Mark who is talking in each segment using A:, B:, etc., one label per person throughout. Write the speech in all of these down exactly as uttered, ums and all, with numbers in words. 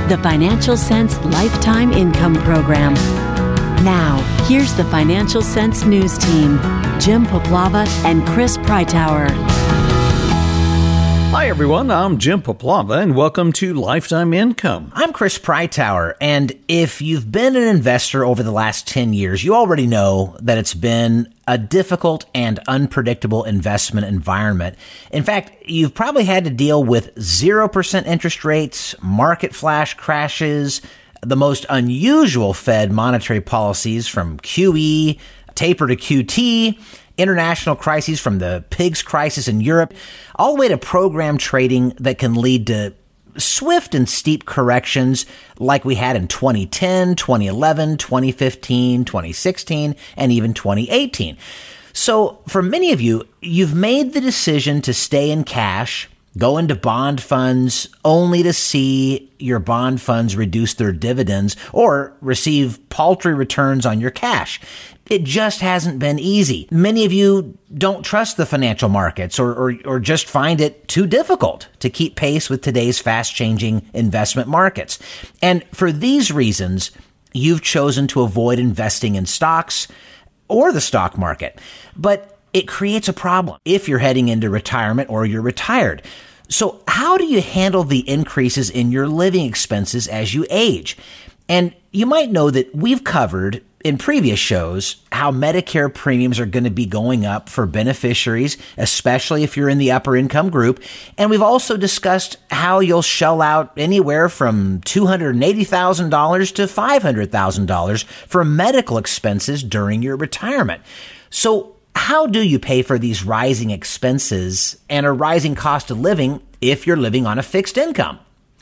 A: the Financial Sense Lifetime Income Program. Now, here's the Financial Sense News Team, Jim Poplava and Chris Preitower.
B: Hi, everyone. I'm Jim Poplava, and welcome to Lifetime Income.
C: I'm Chris Preitower, and if you've been an investor over the last ten years, you already know that it's been a difficult and unpredictable investment environment. In fact, you've probably had to deal with zero percent interest rates, market flash crashes, the most unusual Fed monetary policies from Q E, taper to Q T, international crises from the pigs crisis in Europe, all the way to program trading that can lead to swift and steep corrections like we had in twenty ten, twenty eleven, twenty fifteen, twenty sixteen, and even twenty eighteen. So for many of you, you've made the decision to stay in cash, go into bond funds only to see your bond funds reduce their dividends or receive paltry returns on your cash. It just hasn't been easy. Many of you don't trust the financial markets or, or, or just find it too difficult to keep pace with today's fast-changing investment markets. And for these reasons, you've chosen to avoid investing in stocks or the stock market. But it creates a problem if you're heading into retirement or you're retired. So how do you handle the increases in your living expenses as you age? And you might know that we've covered in previous shows how Medicare premiums are going to be going up for beneficiaries, especially if you're in the upper income group. And we've also discussed how you'll shell out anywhere from two hundred eighty thousand dollars to five hundred thousand dollars for medical expenses during your retirement. So how do you pay for these rising expenses and a rising cost of living if you're living on a fixed income?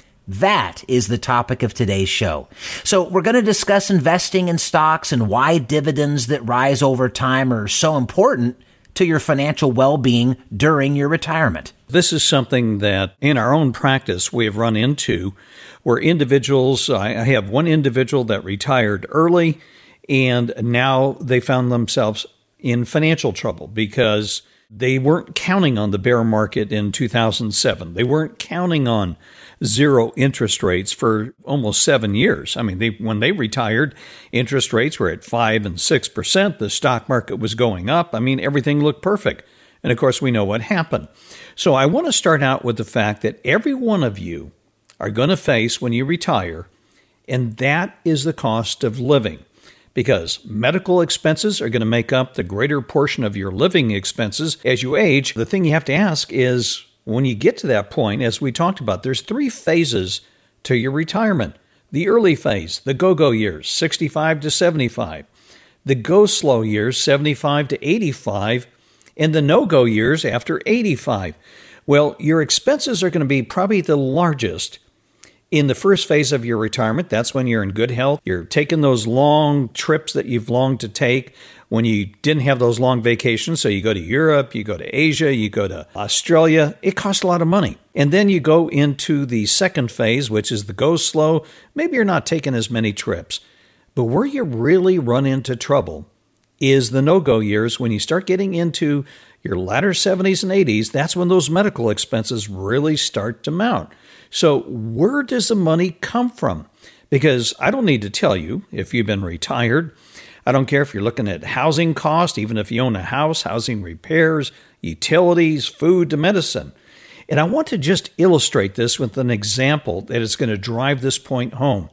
C: That is the topic of today's show. So we're going to discuss investing in stocks and why dividends that rise over time are so important to your financial well-being during your retirement.
B: This is something that in our own practice we have run into where individuals, I have one individual that retired early and now they found themselves in financial trouble because they weren't counting on the bear market in two thousand seven. They weren't counting on zero interest rates for almost seven years. I mean, they, when they retired, interest rates were at five and six percent. The stock market was going up. I mean, everything looked perfect. And of course, we know what happened. So I want to start out with the fact that every one of you are going to face when you retire, and that is the cost of living. Because medical expenses are going to make up the greater portion of your living expenses as you age. The thing you have to ask is, when you get to that point, as we talked about, there's three phases to your retirement. The early phase, the go-go years, sixty-five to seventy-five. The go-slow years, seventy-five to eighty-five. And the no-go years after eighty-five. Well, your expenses are going to be probably the largest in the first phase of your retirement. That's when you're in good health. You're taking those long trips that you've longed to take when you didn't have those long vacations. So you go to Europe, you go to Asia, you go to Australia. It costs a lot of money. And then you go into the second phase, which is the go slow. Maybe you're not taking as many trips. But where you really run into trouble is the no-go years. When you start getting into your latter seventies and eighties, that's when those medical expenses really start to mount. So where does the money come from? Because I don't need to tell you if you've been retired. I don't care if you're looking at housing cost, even if you own a house, housing repairs, utilities, food to medicine. And I want to just illustrate this with an example that is going to drive this point home.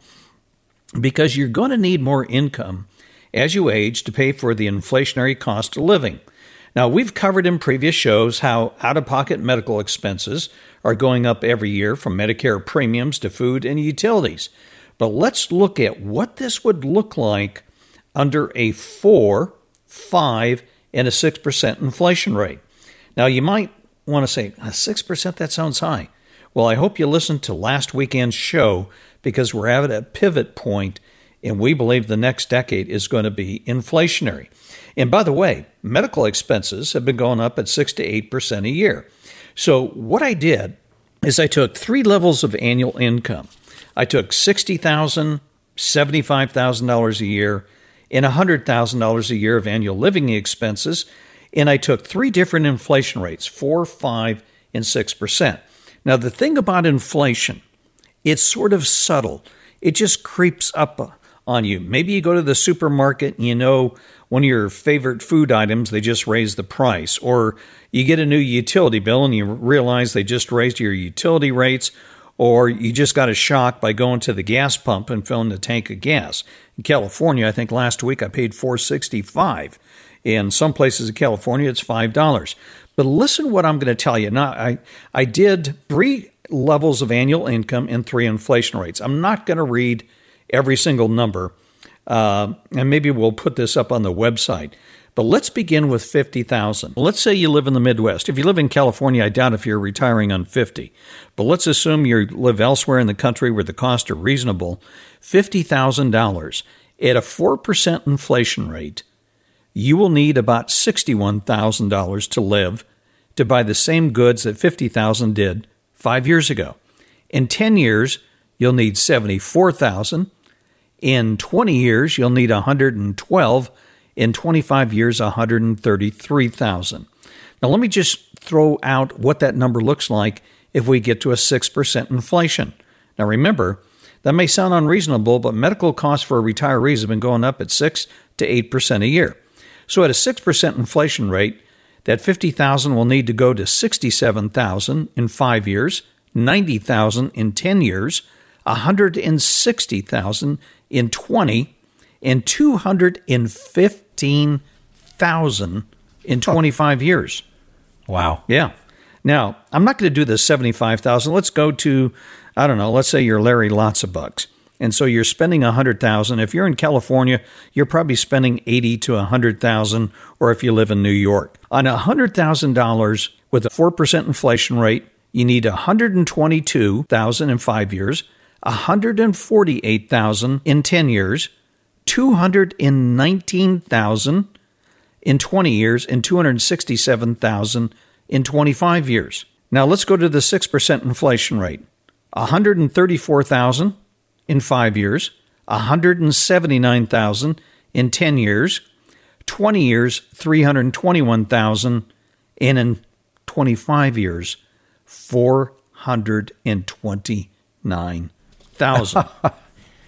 B: Because you're going to need more income as you age to pay for the inflationary cost of living. Now, we've covered in previous shows how out-of-pocket medical expenses are going up every year from Medicare premiums to food and utilities. But let's look at what this would look like under a four, five, and a six percent inflation rate. Now, you might want to say, six percent, that sounds high. Well, I hope you listened to last weekend's show because we're at a pivot point and we believe the next decade is going to be inflationary. And by the way, medical expenses have been going up at six to eight percent a year. So what I did is I took three levels of annual income. I took sixty thousand dollars, seventy-five thousand dollars a year, and one hundred thousand dollars a year of annual living expenses, and I took three different inflation rates, four, five, and six percent. Now, the thing about inflation it's sort of subtle. It just creeps up on you. Maybe you go to the supermarket and you know one of your favorite food items, they just raised the price. Or you get a new utility bill and you realize they just raised your utility rates. Or you just got a shock by going to the gas pump and filling the tank of gas. In California, I think last week I paid four dollars and sixty-five cents. In some places in California, it's five dollars. But listen to what I'm going to tell you. Now, I, I did three levels of annual income and three inflation rates. I'm not going to read every single number, uh, and maybe we'll put this up on the website. But let's begin with fifty thousand dollars. Let's say you live in the Midwest. If you live in California, I doubt if you're retiring on fifty. But let's assume you live elsewhere in the country where the costs are reasonable. fifty thousand dollars at a four percent inflation rate, you will need about sixty-one thousand dollars to live to buy the same goods that fifty thousand dollars did five years ago. In ten years, you'll need seventy-four thousand dollars. In twenty years, you'll need one hundred twelve thousand dollars. In twenty-five years, one hundred thirty-three thousand dollars. Now, let me just throw out what that number looks like if we get to a six percent inflation. Now, remember, that may sound unreasonable, but medical costs for retirees have been going up at six to eight percent a year. So at a six percent inflation rate, that fifty thousand dollars will need to go to sixty-seven thousand dollars in five years, ninety thousand dollars in ten years, one hundred sixty thousand dollars in twenty, and two hundred fifteen thousand dollars in twenty-five years.
C: Wow.
B: Yeah. Now, I'm not going to do the seventy-five thousand dollars. Let's go to, I don't know, let's say you're Larry Lots of Bucks. And so you're spending one hundred thousand dollars. If you're in California, you're probably spending eighty to one hundred thousand dollars, or if you live in New York. On one hundred thousand dollars with a four percent inflation rate, you need one hundred twenty-two thousand dollars in five years, one hundred forty-eight thousand dollars in ten years, two hundred nineteen thousand dollars in twenty years, and two hundred sixty-seven thousand dollars in twenty-five years. Now let's go to the six percent inflation rate. one hundred thirty-four thousand dollars in five years, one hundred seventy-nine thousand dollars in ten years, twenty years, three hundred twenty-one thousand dollars, and in twenty-five years, four hundred twenty-nine thousand dollars.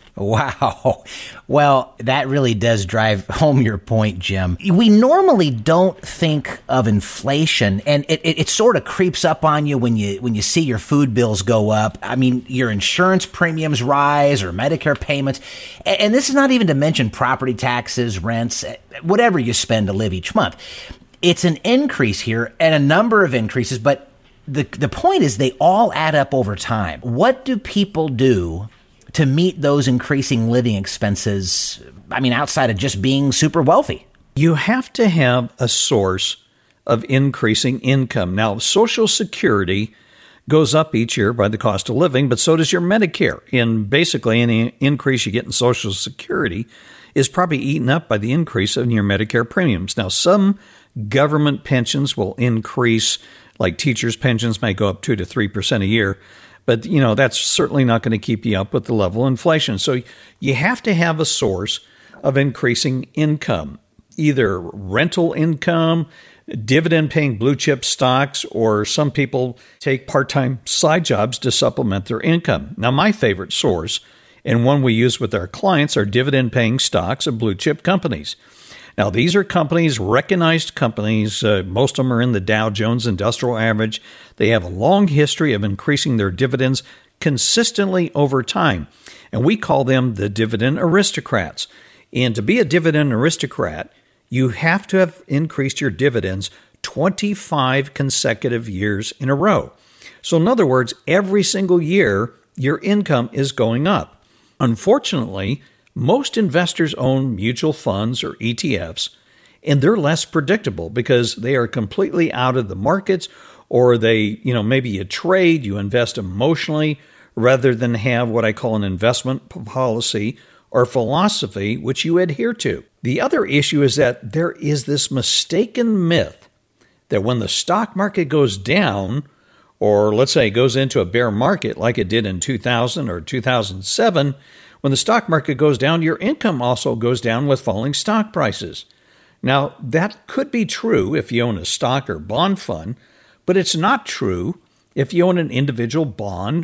C: Wow. Well, that really does drive home your point, Jim. We normally don't think of inflation, and it, it, it sort of creeps up on you when you when you see your food bills go up. I mean, your insurance premiums rise or Medicare payments. And, and this is not even to mention property taxes, rents, whatever you spend to live each month. It's an increase here and a number of increases, but the the point is they all add up over time. What do people do to meet those increasing living expenses, I mean, outside of just being super wealthy?
B: You have to have a source of increasing income. Now, Social Security goes up each year by the cost of living, but so does your Medicare. And basically, any increase you get in Social Security is probably eaten up by the increase in your Medicare premiums. Now, some government pensions will increase, like teachers' pensions may go up two to three percent a year. But, you know, that's certainly not going to keep you up with the level of inflation. So you have to have a source of increasing income, either rental income, dividend-paying blue-chip stocks, or some people take part-time side jobs to supplement their income. Now, my favorite source, and one we use with our clients, are dividend-paying stocks of blue-chip companies. Now, these are companies, recognized companies. Uh, most of them are in the Dow Jones Industrial Average. They have a long history of increasing their dividends consistently over time. And we call them the dividend aristocrats. And to be a dividend aristocrat, you have to have increased your dividends twenty-five consecutive years in a row. So in other words, every single year, your income is going up. Unfortunately, most investors own mutual funds or E T Fs, and they're less predictable because they are completely out of the markets, or they, you know, maybe you trade, you invest emotionally rather than have what I call an investment policy or philosophy which you adhere to. The other issue is that there is this mistaken myth that when the stock market goes down, or let's say it goes into a bear market like it did in two thousand or two thousand seven, when the stock market goes down, your income also goes down with falling stock prices. Now, that could be true if you own a stock or bond fund, but it's not true if you own an individual bond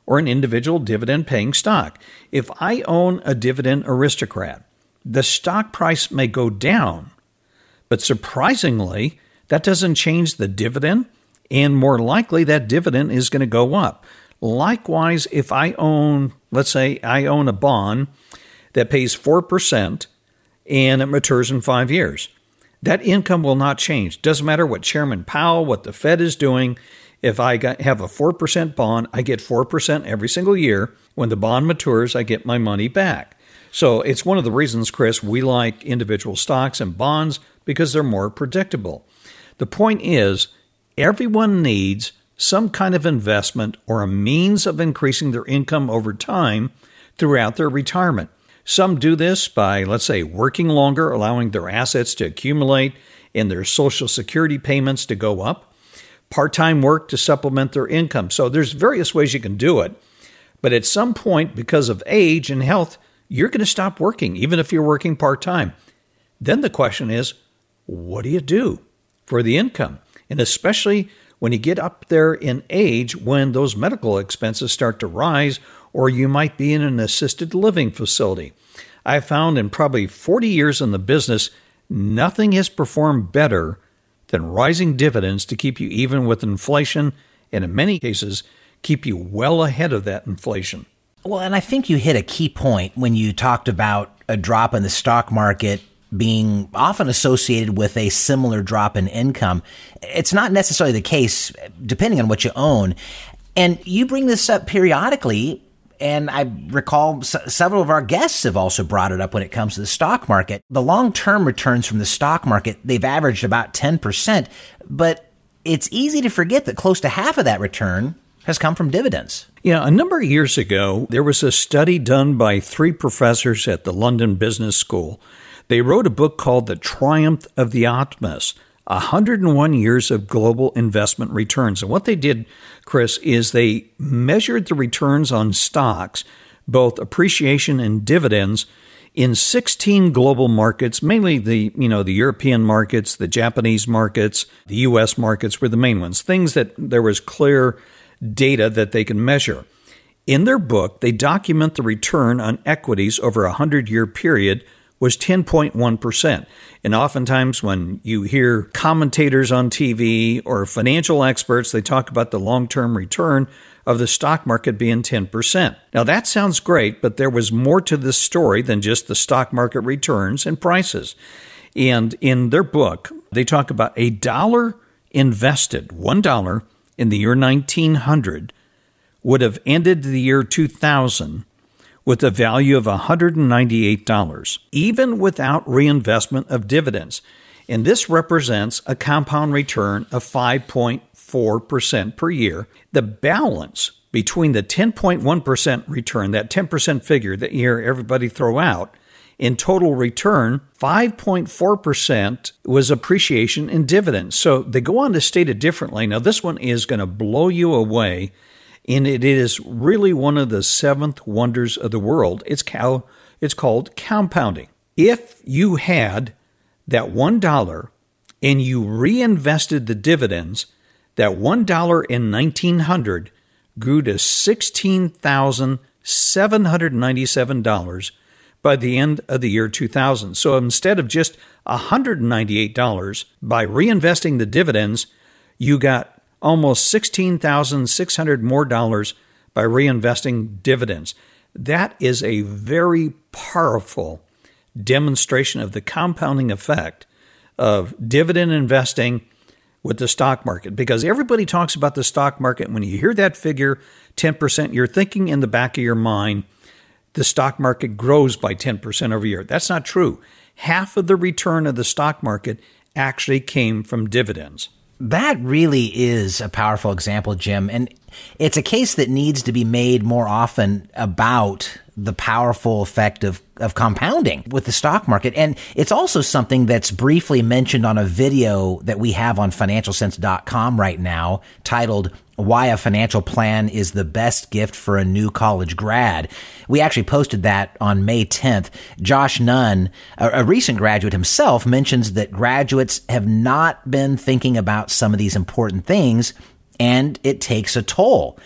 B: or an individual dividend-paying stock. If I own a Dividend Aristocrat, the stock price may go down, but surprisingly, that doesn't change the dividend, and more likely that dividend is going to go up. Likewise, if I own, let's say I own a bond that pays four percent and it matures in five years, that income will not change. Doesn't matter what Chairman Powell, what the Fed is doing. If I got, have a four percent bond, I get four percent every single year. When the bond matures, I get my money back. So it's one of the reasons, Chris, we like individual stocks and bonds because they're more predictable. The point is, everyone needs some kind of investment or a means of increasing their income over time throughout their retirement. Some do this by, let's say, working longer, allowing their assets to accumulate and their Social Security payments to go up. Part-time work to supplement their income. So there's various ways you can do it. But at some point, because of age and health, you're going to stop working, even if you're working part-time. Then the question is, what do you do for the income? And especially when you get up there in age, when those medical expenses start to rise, or you might be in an assisted living facility. I found in probably forty years in the business, nothing has performed better than rising dividends to keep you even with inflation, and in many cases, keep you well ahead of that inflation.
C: Well, and I think you hit a key point when you talked about a drop in the stock market being often associated with a similar drop in income. It's not necessarily the case, depending on what you own. And you bring this up periodically, and I recall s- several of our guests have also brought it up when it comes to the stock market. The long-term returns from the stock market, they've averaged about ten percent, but it's easy to forget that close to half of that return has come from dividends.
B: Yeah, a number of years ago, there was a study done by three professors at the London Business School. They wrote a book called The Triumph of the Optimist, one hundred one years of global investment returns. And what they did, Chris, is they measured the returns on stocks, both appreciation and dividends, in sixteen global markets, mainly the, you know, the European markets, the Japanese markets, the U S markets were the main ones, things that there was clear data that they can measure. In their book, they document the return on equities over a hundred-year period was ten point one percent. And oftentimes when you hear commentators on T V or financial experts, they talk about the long-term return of the stock market being ten percent. Now that sounds great, but there was more to this story than just the stock market returns and prices. And in their book, they talk about a dollar invested, one dollar in the year nineteen hundred would have ended the year two thousand with a value of one hundred ninety-eight dollars, even without reinvestment of dividends. And this represents a compound return of five point four percent per year. The balance between the ten point one percent return, that ten percent figure that you hear everybody throw out, in total return, five point four percent was appreciation in dividends. So they go on to state it differently. Now, this one is going to blow you away, and it is really one of the seventh wonders of the world. It's cal- it's called compounding. If you had that one dollar and you reinvested the dividends, that one dollar in nineteen hundred grew to sixteen thousand seven hundred ninety-seven dollars by the end of the year two thousand. So instead of just one hundred ninety-eight dollars, by reinvesting the dividends, you got almost sixteen thousand six hundred dollars more dollars by reinvesting dividends. That is a very powerful demonstration of the compounding effect of dividend investing with the stock market, because everybody talks about the stock market. When you hear that figure, ten percent, you're thinking in the back of your mind, the stock market grows by ten percent every year. That's not true. Half of the return of the stock market actually came from dividends.
C: That really is a powerful example, Jim. And it's a case that needs to be made more often about the powerful effect of, of compounding with the stock market. And it's also something that's briefly mentioned on a video that we have on financial sense dot com right now titled Why a Financial Plan is the Best Gift for a New College Grad. We actually posted that on May tenth. Josh Nunn, a, a recent graduate himself, mentions that graduates have not been thinking about some of these important things, and it takes a toll.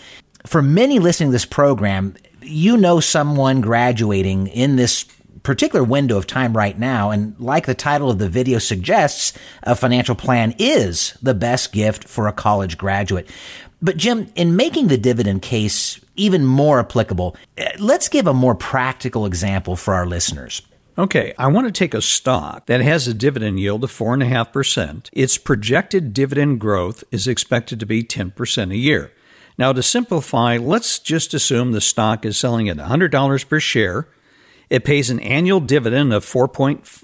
C: For many listening to this program, you know someone graduating in this particular window of time right now, and like the title of the video suggests, a financial plan is the best gift for a college graduate. But Jim, in making the dividend case even more applicable, let's give a more practical example for our listeners.
B: Okay, I want to take a stock that has a dividend yield of four point five percent. Its projected dividend growth is expected to be ten percent a year. Now, to simplify, let's just assume the stock is selling at one hundred dollars per share. It pays an annual dividend of four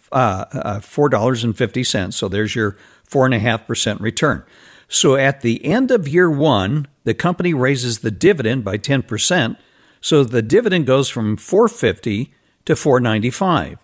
B: dollars and fifty cents, so there's your four point five percent return. So at the end of year one, the company raises the dividend by ten percent, so the dividend goes from four dollars and fifty cents to four dollars and ninety-five cents.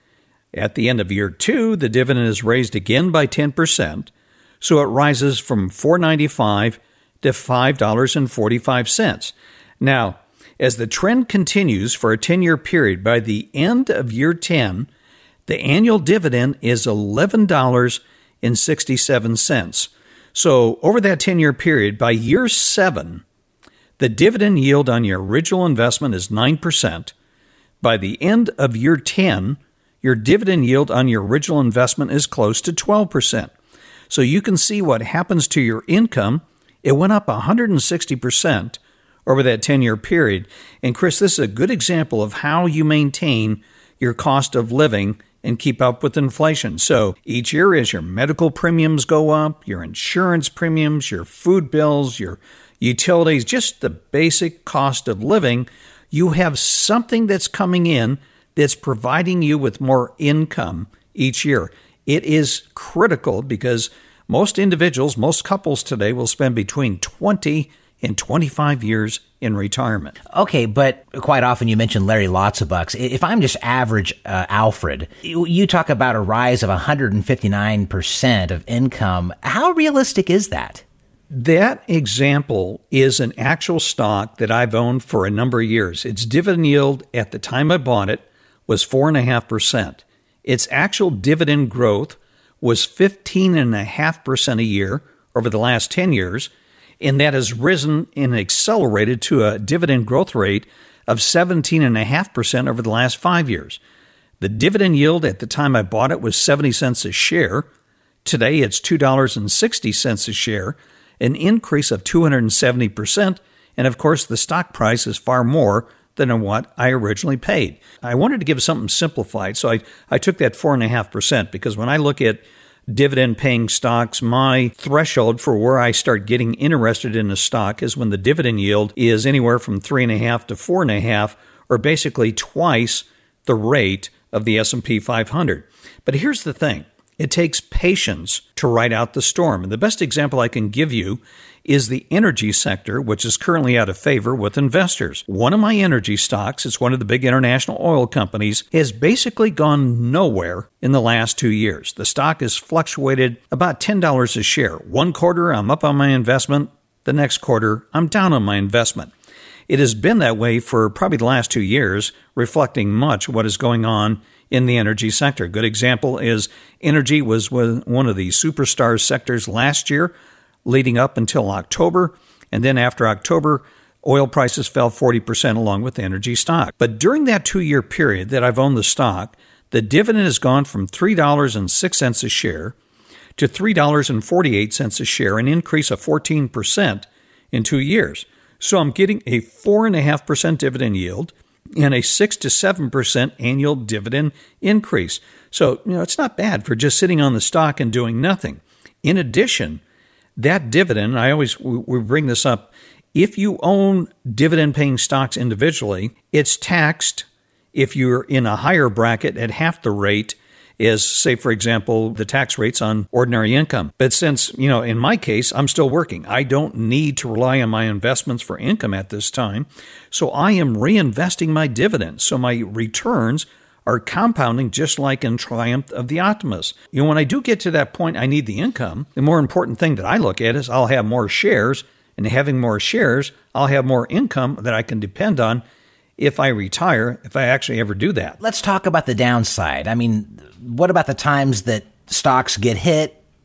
B: At the end of year two, the dividend is raised again by ten percent, so it rises from four dollars and ninety-five cents to five dollars and forty-five cents. Now, as the trend continues for a ten-year period, by the end of year ten, the annual dividend is eleven dollars and sixty-seven cents. So over that ten-year period, by year seven, the dividend yield on your original investment is nine percent. By the end of year ten, your dividend yield on your original investment is close to twelve percent. So you can see what happens to your income. It went up one hundred sixty percent over that ten-year period. And Chris, this is a good example of how you maintain your cost of living and keep up with inflation. So each year as your medical premiums go up, your insurance premiums, your food bills, your utilities, just the basic cost of living, you have something that's coming in that's providing you with more income each year. It is critical because most individuals, most couples today will spend between twenty and twenty-five years in retirement.
C: Okay, but quite often you mentioned Larry Lots of Bucks. If I'm just average uh, Alfred, you talk about a rise of one hundred fifty-nine percent of income. How realistic is that?
B: That example is an actual stock that I've owned for a number of years. Its dividend yield at the time I bought it was four point five percent. Its actual dividend growth was fifteen point five percent a year over the last ten years, and that has risen and accelerated to a dividend growth rate of seventeen point five percent over the last five years. The dividend yield at the time I bought it was seventy cents a share. Today it's two dollars and sixty cents a share, an increase of two hundred seventy percent, and of course the stock price is far more than what I originally paid. I wanted to give something simplified, so I, I took that four point five percent because when I look at dividend-paying stocks, my threshold for where I start getting interested in a stock is when the dividend yield is anywhere from three point five to four point five, or basically twice the rate of the S and P five hundred. But here's the thing. It takes patience to ride out the storm. And the best example I can give you is the energy sector, which is currently out of favor with investors. One of my energy stocks, it's one of the big international oil companies, has basically gone nowhere in the last two years. The stock has fluctuated about ten dollars a share. One quarter, I'm up on my investment. The next quarter, I'm down on my investment. It has been that way for probably the last two years, reflecting much what is going on in the energy sector. A good example is energy was one of the superstar sectors last year, leading up until October. And then after October, oil prices fell forty percent along with the energy stock. But during that two-year period that I've owned the stock, the dividend has gone from three dollars and six cents a share to three dollars and forty-eight cents a share, an increase of fourteen percent in two years. So I'm getting a four point five percent dividend yield and a six to seven percent annual dividend increase. So, you know, it's not bad for just sitting on the stock and doing nothing. In addition, that dividend, I always we bring this up, if you own dividend-paying stocks individually, it's taxed if you're in a higher bracket at half the rate is, say, for example, the tax rates on ordinary income. But since, you know, in my case, I'm still working. I don't need to rely on my investments for income at this time. So I am reinvesting my dividends. So my returns are compounding just like in Triumph of the Optimist. You know, when I do get to that point, I need the income. The more important thing that I look at is I'll have more shares, and having more shares, I'll have more income that I can depend on if I retire, if I actually ever do that.
C: Let's talk about the downside. I mean, what about the times that stocks get hit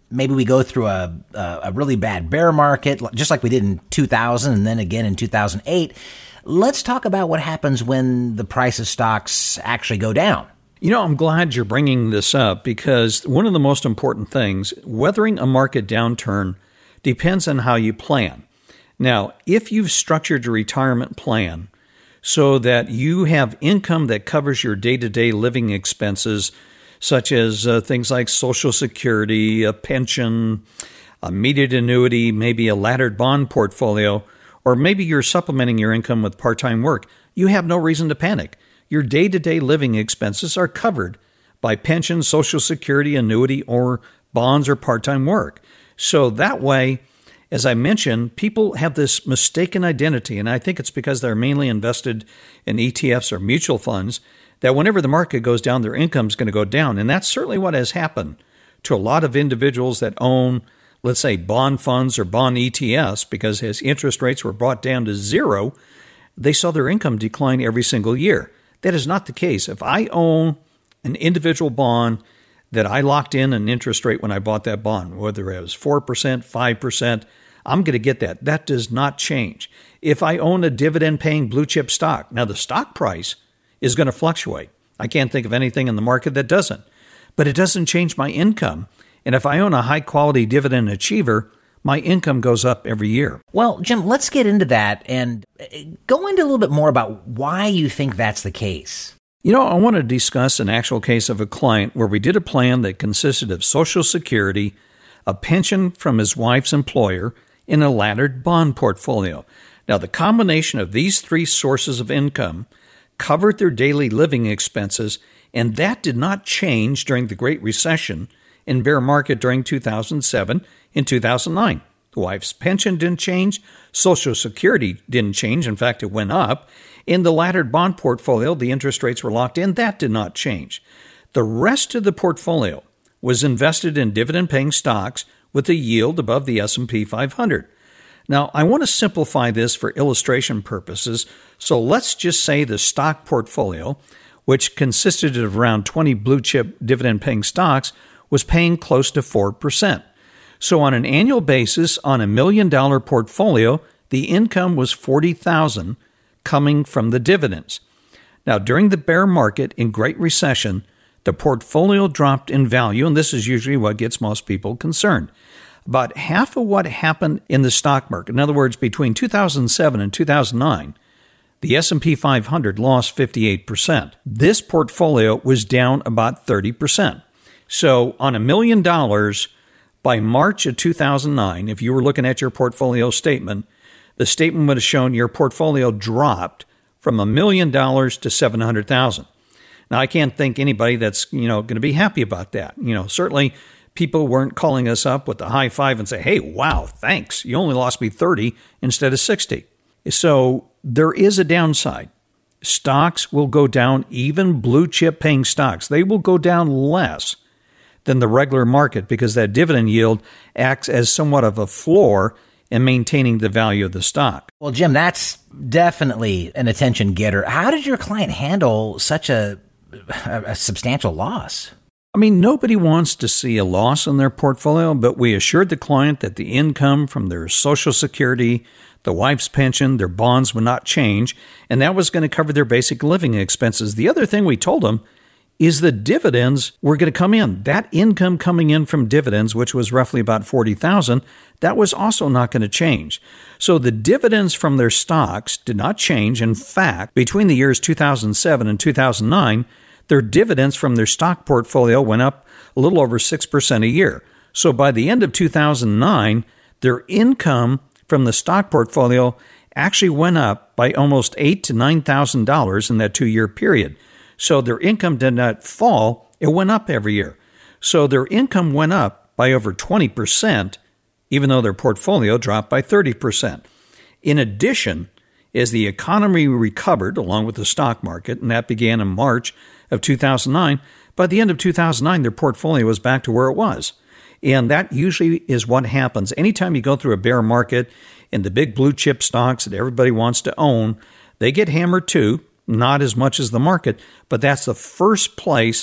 C: maybe we go through a, a, a really bad bear market, just like we did in two thousand and then again in two thousand eight. Let's talk about what happens when the price of stocks actually go down.
B: You know, I'm glad you're bringing this up because one of the most important things, weathering a market downturn depends on how you plan. Now, if you've structured your retirement plan so that you have income that covers your day-to-day living expenses, such as uh, things like Social Security, a pension, a immediate annuity, maybe a laddered bond portfolio, or maybe you're supplementing your income with part-time work, you have no reason to panic. Your day-to-day living expenses are covered by pension, Social Security, annuity, or bonds or part-time work. So that way, as I mentioned, people have this mistaken identity, and I think it's because they're mainly invested in E T Fs or mutual funds, that whenever the market goes down, their income is going to go down. And that's certainly what has happened to a lot of individuals that own, let's say, bond funds or bond E T Fs, because as interest rates were brought down to zero, they saw their income decline every single year. That is not the case. If I own an individual bond that I locked in an interest rate when I bought that bond, whether it was four percent, five percent, I'm going to get that. That does not change. If I own a dividend-paying blue chip stock, now the stock price is going to fluctuate. I can't think of anything in the market that doesn't. But it doesn't change my income. And if I own a high-quality dividend achiever, my income goes up every year.
C: Well, Jim, let's get into that and go into a little bit more about why you think that's the case.
B: You know, I want to discuss an actual case of a client where we did a plan that consisted of Social Security, a pension from his wife's employer, and a laddered bond portfolio. Now, the combination of these three sources of income covered their daily living expenses, and that did not change during the Great Recession and bear market during two thousand seven and two thousand nine. The wife's pension didn't change. Social Security didn't change. In fact, it went up. In the laddered bond portfolio, the interest rates were locked in. That did not change. The rest of the portfolio was invested in dividend-paying stocks with a yield above the S and P five hundred. Now, I want to simplify this for illustration purposes, so let's just say the stock portfolio, which consisted of around twenty blue-chip dividend-paying stocks, was paying close to four percent. So on an annual basis, on a million-dollar portfolio, the income was forty thousand dollars coming from the dividends. Now, during the bear market in Great Recession, the portfolio dropped in value, and this is usually what gets most people concerned. About half of what happened in the stock market, in other words, between two thousand seven and two thousand nine, the S and P five hundred lost fifty-eight percent. This portfolio was down about thirty percent. So on a million dollars, by March of two thousand nine, if you were looking at your portfolio statement, the statement would have shown your portfolio dropped from a million dollars to seven hundred thousand dollars. Now, I can't think anybody that's, you know, going to be happy about that. You know, certainly people weren't calling us up with a high five and say, hey, wow, thanks. You only lost me thirty instead of sixty. So there is a downside. Stocks will go down, even blue chip paying stocks. They will go down less than the regular market because that dividend yield acts as somewhat of a floor in maintaining the value of the stock.
C: Well, Jim, that's definitely an attention getter. How did your client handle such a, a, a substantial loss?
B: I mean, nobody wants to see a loss in their portfolio, but we assured the client that the income from their Social Security, the wife's pension, their bonds would not change, and that was going to cover their basic living expenses. The other thing we told them is the dividends were going to come in. That income coming in from dividends, which was roughly about forty thousand dollars, that was also not going to change. So the dividends from their stocks did not change. In fact, between the years two thousand seven and two thousand nine, their dividends from their stock portfolio went up a little over six percent a year. So by the end of two thousand nine, their income from the stock portfolio actually went up by almost eight thousand to nine thousand dollars in that two-year period. So their income did not fall, it went up every year. So their income went up by over twenty percent, even though their portfolio dropped by thirty percent. In addition, as the economy recovered along with the stock market, and that began in March of two thousand nine, by the end of two thousand nine, their portfolio was back to where it was. And that usually is what happens. Anytime you go through a bear market and the big blue chip stocks that everybody wants to own, they get hammered too. Not as much as the market, but that's the first place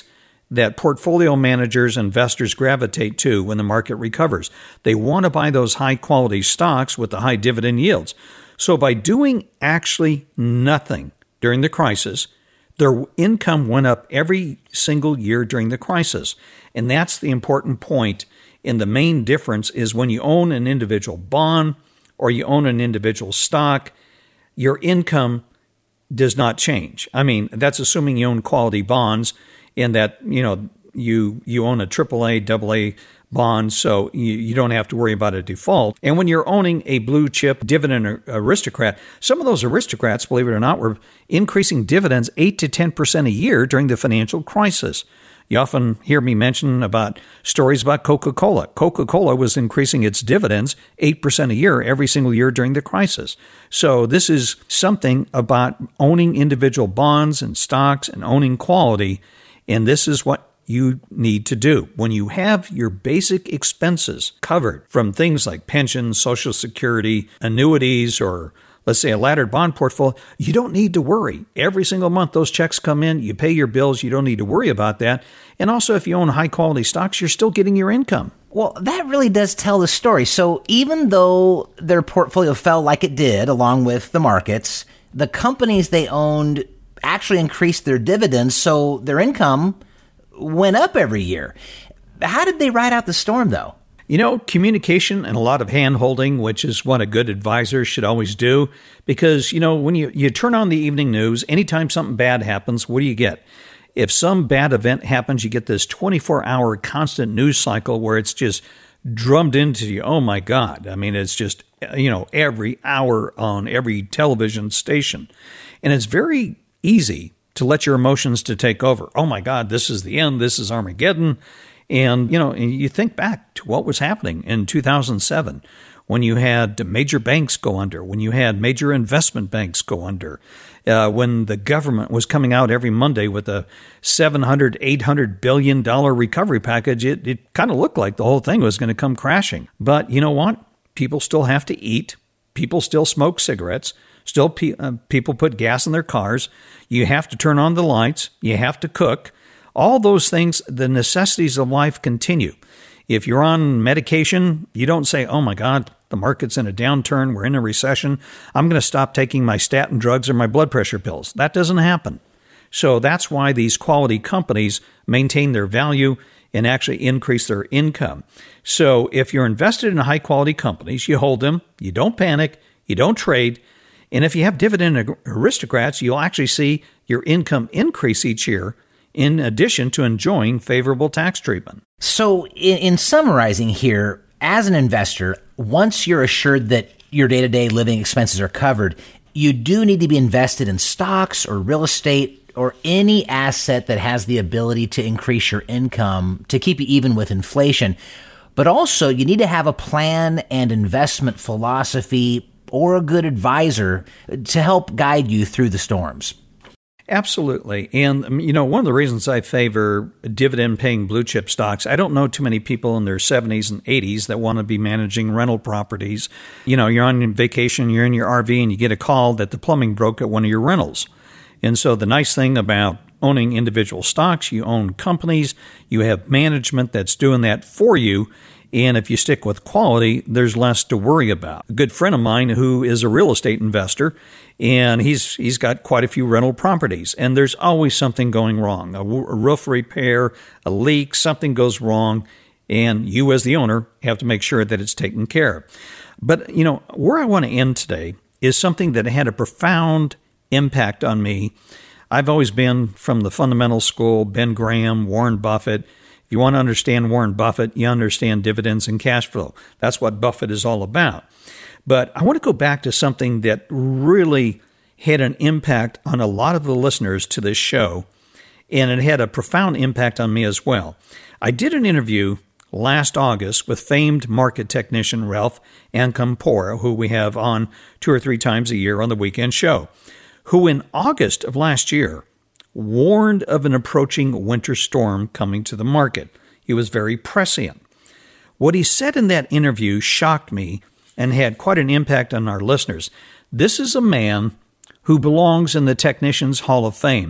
B: that portfolio managers, investors gravitate to when the market recovers. They want to buy those high-quality stocks with the high dividend yields. So by doing actually nothing during the crisis, their income went up every single year during the crisis. And that's the important point. And the main difference is when you own an individual bond or you own an individual stock, your income does not change. I mean, that's assuming you own quality bonds and that, you know, you you own a triple A, double A bond, so you, you don't have to worry about a default. And when you're owning a blue chip dividend aristocrat, some of those aristocrats, believe it or not, were increasing dividends eight to ten percent a year during the financial crisis. You often hear me mention about stories about Coca-Cola. Coca-Cola was increasing its dividends eight percent a year every single year during the crisis. So this is something about owning individual bonds and stocks and owning quality, and this is what you need to do. When you have your basic expenses covered from things like pensions, Social Security, annuities, or let's say a laddered bond portfolio, you don't need to worry. Every single month those checks come in, you pay your bills, you don't need to worry about that. And also if you own high quality stocks, you're still getting your income.
C: Well, that really does tell the story. So even though their portfolio fell like it did along with the markets, the companies they owned actually increased their dividends, so their income went up every year. How did they ride out the storm, though?
B: You know, communication and a lot of hand-holding, which is what a good advisor should always do. Because, you know, when you, you turn on the evening news, anytime something bad happens, what do you get? If some bad event happens, you get this twenty-four hour constant news cycle where it's just drummed into you. Oh, my God. I mean, it's just, you know, every hour on every television station. And it's very easy to let your emotions to take over. Oh, my God, this is the end. This is Armageddon. And, you know, you think back to what was happening in two thousand seven when you had major banks go under, when you had major investment banks go under, uh, when the government was coming out every Monday with a seven hundred, eight hundred billion dollars recovery package. It, it kind of looked like the whole thing was going to come crashing. But you know what? People still have to eat. People still smoke cigarettes. Still, pe- uh, people put gas in their cars. You have to turn on the lights. You have to cook. All those things, the necessities of life continue. If you're on medication, you don't say, oh my God, the market's in a downturn, we're in a recession, I'm going to stop taking my statin drugs or my blood pressure pills. That doesn't happen. So that's why these quality companies maintain their value and actually increase their income. So if you're invested in high quality companies, you hold them, you don't panic, you don't trade, and if you have dividend aristocrats, you'll actually see your income increase each year, in addition to enjoying favorable tax treatment.
C: So in, in summarizing here, as an investor, once you're assured that your day-to-day living expenses are covered, you do need to be invested in stocks or real estate or any asset that has the ability to increase your income to keep you even with inflation. But also, you need to have a plan and investment philosophy or a good advisor to help guide you through the storms.
B: Absolutely. And, you know, one of the reasons I favor dividend-paying blue chip stocks, I don't know too many people in their seventies and eighties that want to be managing rental properties. You know, you're on vacation, you're in your R V, and you get a call that the plumbing broke at one of your rentals. And so the nice thing about owning individual stocks, you own companies, you have management that's doing that for you. And if you stick with quality, there's less to worry about. A good friend of mine who is a real estate investor, and he's he's got quite a few rental properties, and there's always something going wrong. A, w- a roof repair, a leak, something goes wrong, and you as the owner have to make sure that it's taken care of. But, you know, where I want to end today is something that had a profound impact on me. I've always been from the fundamental school, Ben Graham, Warren Buffett. If you want to understand Warren Buffett, you understand dividends and cash flow. That's what Buffett is all about. But I want to go back to something that really had an impact on a lot of the listeners to this show, and it had a profound impact on me as well. I did an interview last August with famed market technician Ralph Ancampora, who we have on two or three times a year on the weekend show, who in August of last year warned of an approaching winter storm coming to the market. He was very prescient. What he said in that interview shocked me and had quite an impact on our listeners. This is a man who belongs in the Technicians Hall of Fame.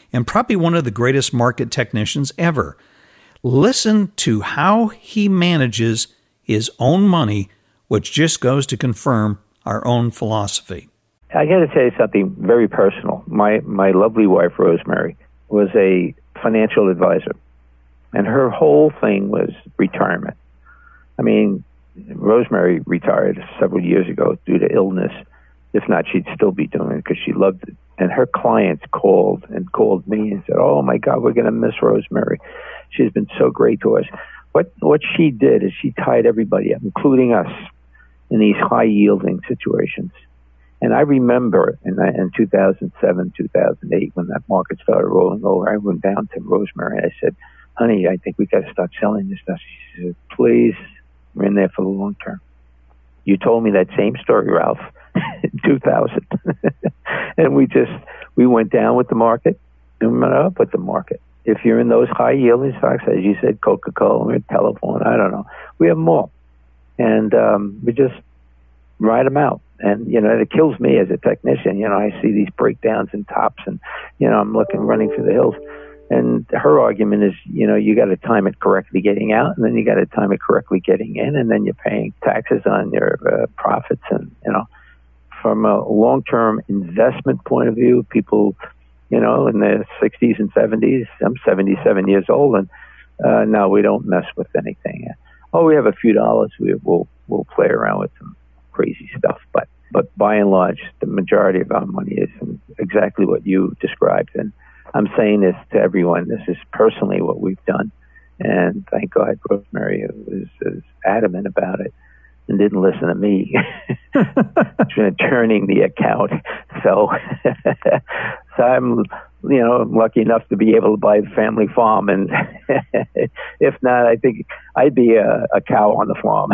B: and probably one of the greatest market technicians ever. Listen to how he manages his own money, which just goes to confirm our own philosophy.
D: I got to tell you something very personal. My my lovely wife, Rosemary, was a financial advisor, and her whole thing was retirement. I mean, Rosemary retired several years ago due to illness. If not, she'd still be doing it because she loved it. And her clients called and called me and said, "Oh my God, we're going to miss Rosemary. She's been so great to us." What what she did is she tied everybody up, including us, in these high-yielding situations. And I remember in, in two thousand seven, two thousand eight, when that market started rolling over, I went down to Rosemary and I said, "Honey, I think we got to start selling this stuff." She said, "Please, we're in there for the long term." You told me that same story, Ralph, in two thousand. And we just, we went down with the market and we went up with the market. If you're in those high-yielding stocks, as you said, Coca-Cola or Telephone, I don't know, we have them all. And um, we just ride them out. And, you know, it kills me as a technician. You know, I see these breakdowns and tops and, you know, I'm looking, running for the hills. And her argument is, you know, you got to time it correctly getting out, and then you got to time it correctly getting in, and then you're paying taxes on your uh, profits. And, you know, from a long-term investment point of view, people, you know, in their sixties and seventies, I'm seventy-seven years old, and uh, no, we don't mess with anything. Oh, we have a few dollars. We, we'll, we'll play around with some crazy stuff. But, but by and large, the majority of our money is exactly what you described. And I'm saying this to everyone. This is personally what we've done. And thank God Rosemary was, was adamant about it and didn't listen to me turning the account. So, so I'm, you know, I'm lucky enough to be able to buy the family farm. And if not, I think I'd be a, a cow on the farm.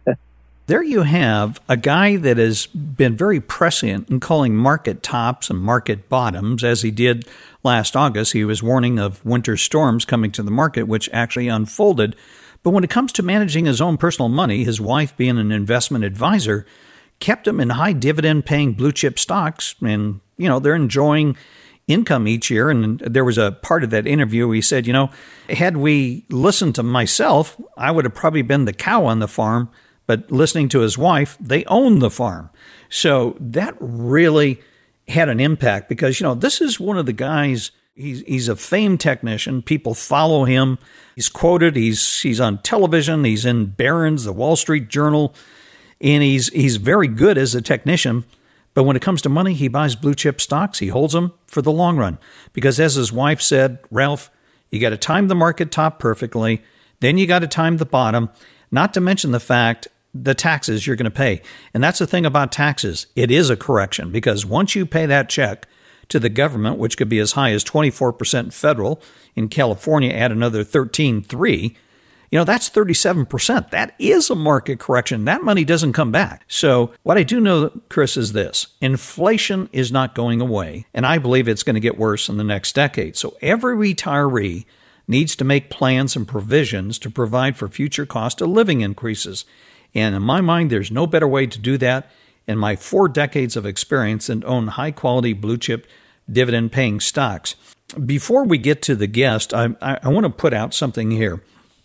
B: There you have a guy that has been very prescient in calling market tops and market bottoms, as he did last August. He was warning of winter storms coming to the market, which actually unfolded. But when it comes to managing his own personal money, his wife, being an investment advisor, kept him in high dividend-paying blue-chip stocks. And, you know, they're enjoying income each year. And there was a part of that interview where he said, you know, had we listened to myself, I would have probably been the cow on the farm. But listening to his wife, they own the farm. So that really had an impact because, you know, this is one of the guys, he's, he's a famed technician. People follow him. He's quoted. He's he's on television. He's in Barron's, the Wall Street Journal. And he's he's very good as a technician. But when it comes to money, he buys blue chip stocks. He holds them for the long run. Because as his wife said, Ralph, you got to time the market top perfectly. Then you got to time the bottom. Not to mention the fact the taxes you're going to pay. And that's the thing about taxes. It is a correction because once you pay that check to the government, which could be as high as twenty-four percent federal, in California add another thirteen point three, you know, that's thirty-seven percent. That is a market correction. That money doesn't come back. So what I do know, Chris, is this. Inflation is not going away, and I believe it's going to get worse in the next decade. So every retiree needs to make plans and provisions to provide for future cost of living increases. And in my mind, there's no better way to do that in my four decades of experience than own high-quality blue-chip dividend-paying stocks. Before we get to the guest, I, I, I want to put out something here.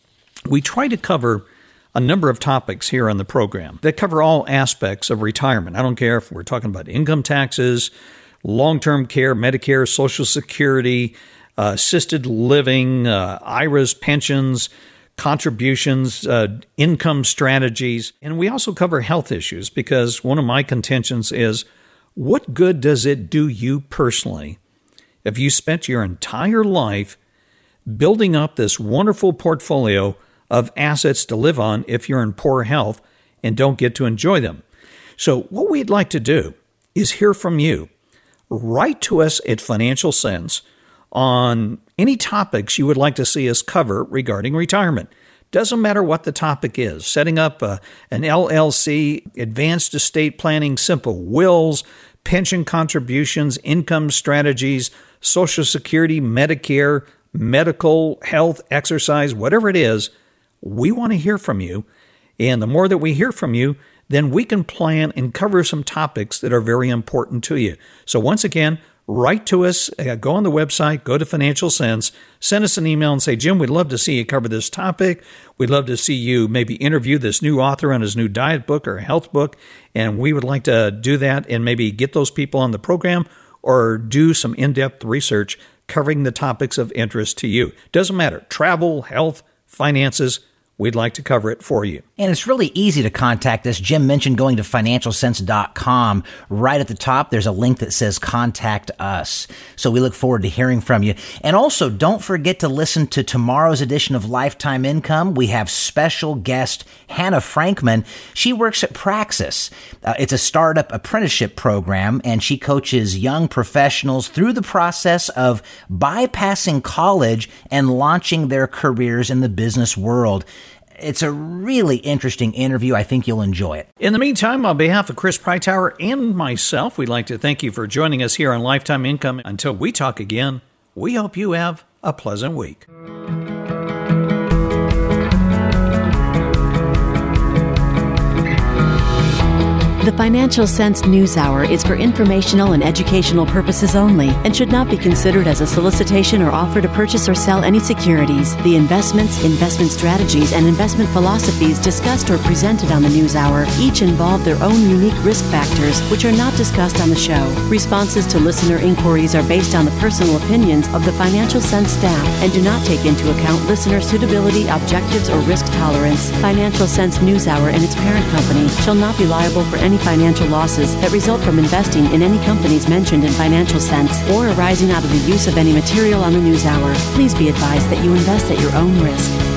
B: We try to cover a number of topics here on the program that cover all aspects of retirement. I don't care if we're talking about income taxes, long-term care, Medicare, Social Security, uh, assisted living, uh, I R As, pensions, contributions, uh, income strategies, and we also cover health issues because one of my contentions is, what good does it do you personally if you spent your entire life building up this wonderful portfolio of assets to live on if you're in poor health and don't get to enjoy them? So what we'd like to do is hear from you. Write to us at Financial Sense on any topics you would like to see us cover regarding retirement. Doesn't matter what the topic is. Setting up a, an L L C, advanced estate planning, simple wills, pension contributions, income strategies, Social Security, Medicare, medical, health, exercise, whatever it is, we want to hear from you. And the more that we hear from you, then we can plan and cover some topics that are very important to you. So once again, write to us, uh, go on the website, go to Financial Sense, send us an email and say, Jim, we'd love to see you cover this topic. We'd love to see you maybe interview this new author on his new diet book or health book, and we would like to do that and maybe get those people on the program or do some in-depth research covering the topics of interest to you. Doesn't matter. Travel, health, finances, we'd like to cover it for you.
C: And it's really easy to contact us. Jim mentioned going to financial sense dot com. Right at the top, there's a link that says Contact Us. So we look forward to hearing from you. And also, don't forget to listen to tomorrow's edition of Lifetime Income. We have special guest Hannah Frankman. She works at Praxis. Uh, it's a startup apprenticeship program, and she coaches young professionals through the process of bypassing college and launching their careers in the business world. It's a really interesting interview. I think you'll enjoy it.
B: In the meantime, on behalf of Chris Preitower and myself, we'd like to thank you for joining us here on Lifetime Income. Until we talk again, we hope you have a pleasant week.
A: The Financial Sense News Hour is for informational and educational purposes only and should not be considered as a solicitation or offer to purchase or sell any securities. The investments, investment strategies, and investment philosophies discussed or presented on the News Hour each involve their own unique risk factors, which are not discussed on the show. Responses to listener inquiries are based on the personal opinions of the Financial Sense staff and do not take into account listener suitability, objectives, or risk tolerance. Financial Sense News Hour and its parent company shall not be liable for any financial losses that result from investing in any companies mentioned in Financial Sense or arising out of the use of any material on the News Hour. Please be advised that you invest at your own risk.